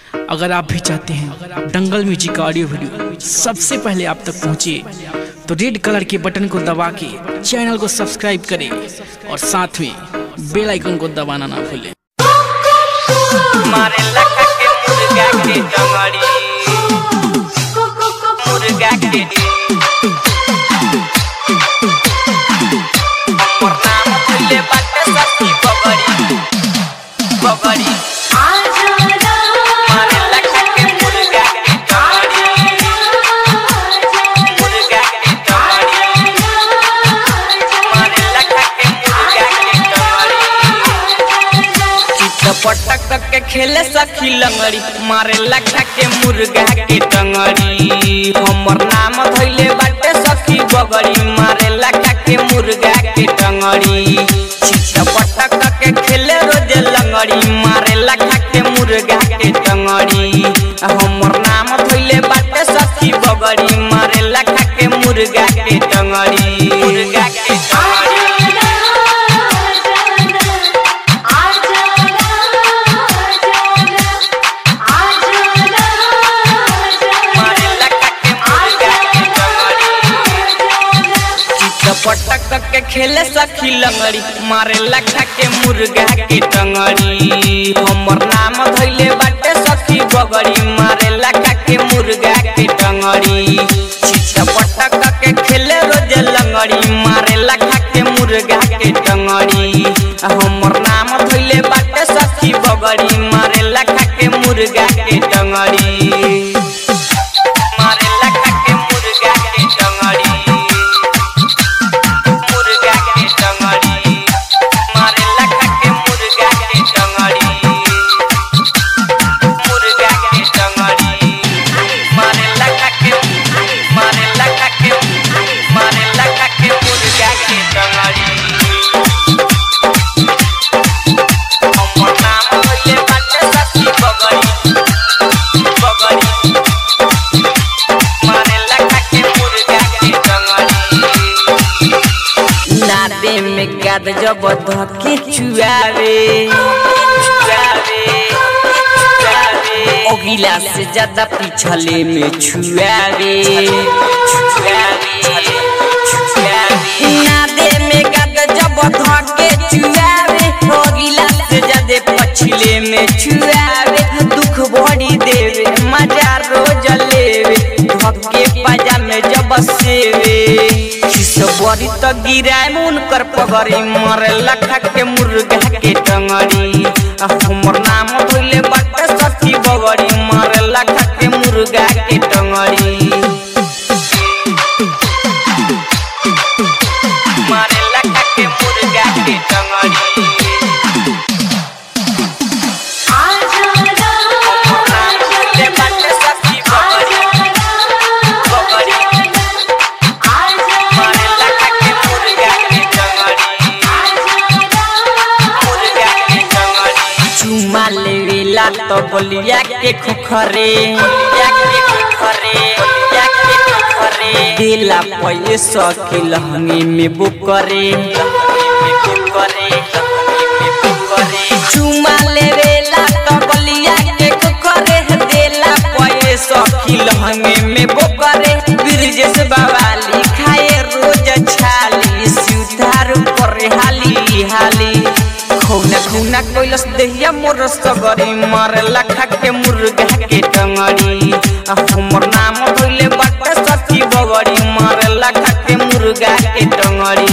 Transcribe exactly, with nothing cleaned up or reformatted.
अगर आप भी चाहते हैं दंगल म्यूजिक का ऑडियो वीडियो सबसे पहले आप तक पहुंचे तो रेड कलर के बटन को दबा के चैनल को सब्सक्राइब करें और साथ में बेल आइकन को दबाना ना भूलें। मारे लखा के मुर्गा के डंगड़ी मुर्गा के हमर नाम भइले बाटे सखी बबड़ी बबड़ी मारे लखा के मुर्गा के डंगड़ी मुर्गा के डंगड़ी मारे लखा के मुर्गा के डंगड़ी चित पटक के खेले सखी लंगड़ी मारे लखा के मुर्गा के डंगड़ी हमर नाम धइले बाटे सखी बगड़ी मारे लखा के मुर्गा के डंगड़ी चित पटक के खेले रोज लंगड़ी मारे लखा के मुर्गा के डंगड़ी हमर नाम धइले बाटे सखी बगड़ी मारे लखा के मुर्गा के डंगड़ी मुर्गा के डंगड़ी पटक के खेले सखी लंगड़ी मारे लखा के मुर्गा के डंगड़ी हमर नाम धइले बाटे सखी बगड़ी मारे लखा के मुर्गा के डंगड़ी चित पटक के खेले रोज लंगड़ी मारे लखा के मुर्गा के डंगड़ी हमर नाम धइले बाटे सखी बगड़ी मारे लखा के मुर्गा के डंगड़ी मारे लखा के मुर्गा के डंगड़ी गाद जब धके चुआवे चुआवे चुआवे ओगिला से ज्यादा पिछले में छुआवे छुआवे छुआवे नादे में गाद जब धके चुआवे ओगिला से ज्यादा पछले में छुआवे दुख बड़ी देवे मजा रोज लेवे धके पाजा में जब सेवे बड़ी तो गिराए मुन कर पगड़ी मारे लखा के मुर्गा के डंगड़ी हमर नाम धइले बाटे सखी बगड़ी मारे लखा के मुर्गा के डंगड़ी मारे लखा के मुर्गा के डंगड़ी तो बोलिया के खुखरे या के खुखरे या के खुखरे दिला पैसा के लहंगी में बुकरे में बुकरे में बुकरे चुमा लेवेला तो बोलिया के खुखरे दिला पैसा के लहंगी में बुकरे ब्रिजेश बावाली खाए रोज छाली सुधार पर हाली हाली खूना खूना कोइलस देहिया मोर सगरी मारे लखा के मुर्गा के डंगड़ी हमर नाम धइले बाटे सखी बगड़ी मारे लखा के मुर्गा के डंगड़ी।